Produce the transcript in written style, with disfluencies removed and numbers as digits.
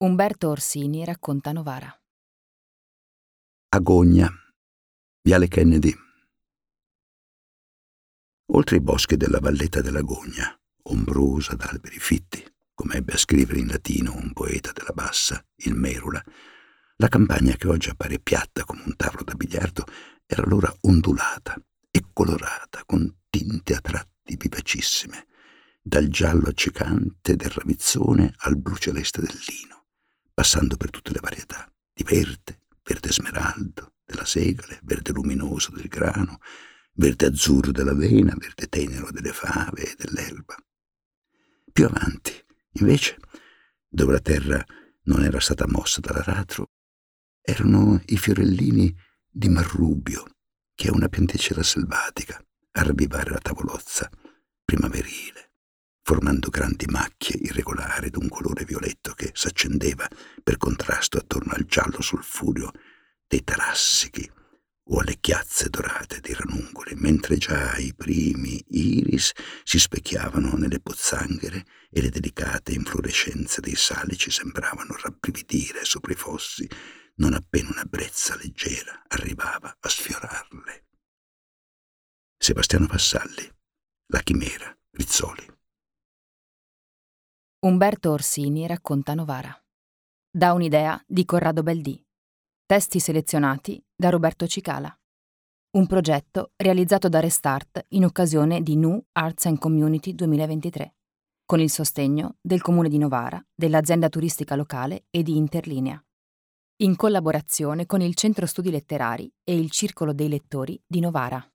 Umberto Orsini racconta Novara. Agogna, Viale Kennedy. Oltre i boschi della valletta dell'Agogna, ombrosa d'alberi fitti, come ebbe a scrivere in latino un poeta della Bassa, il Merula, la campagna che oggi appare piatta come un tavolo da biliardo era allora ondulata e colorata con tinte a tratti vivacissime, dal giallo accecante del ravizzone al blu celeste del lino, passando per tutte le varietà di verde, verde smeraldo della segale, verde luminoso del grano, verde azzurro dell'avena, verde tenero delle fave e dell'erba. Più avanti, invece, dove la terra non era stata mossa dall'aratro, erano i fiorellini di marrubio, che è una pianticella selvatica, a ravvivare la tavolozza primaverile, formando grandi macchie irregolari d'un colore violetto che s'accendeva per contrasto attorno al giallo sulfureo dei tarassichi o alle chiazze dorate dei ranuncoli, mentre già i primi iris si specchiavano nelle pozzanghere e le delicate inflorescenze dei salici sembravano rabbrividire sopra i fossi non appena una brezza leggera arrivava a sfiorarle. Sebastiano Vassalli, La chimera, Rizzoli. Umberto Orsini racconta Novara. Da un'idea di Corrado Baldì. Testi selezionati da Roberto Cicala. Un progetto realizzato da Restart in occasione di New Arts and Community 2023, con il sostegno del Comune di Novara, dell'azienda turistica locale e di Interlinea, in collaborazione con il Centro Studi Letterari e il Circolo dei Lettori di Novara.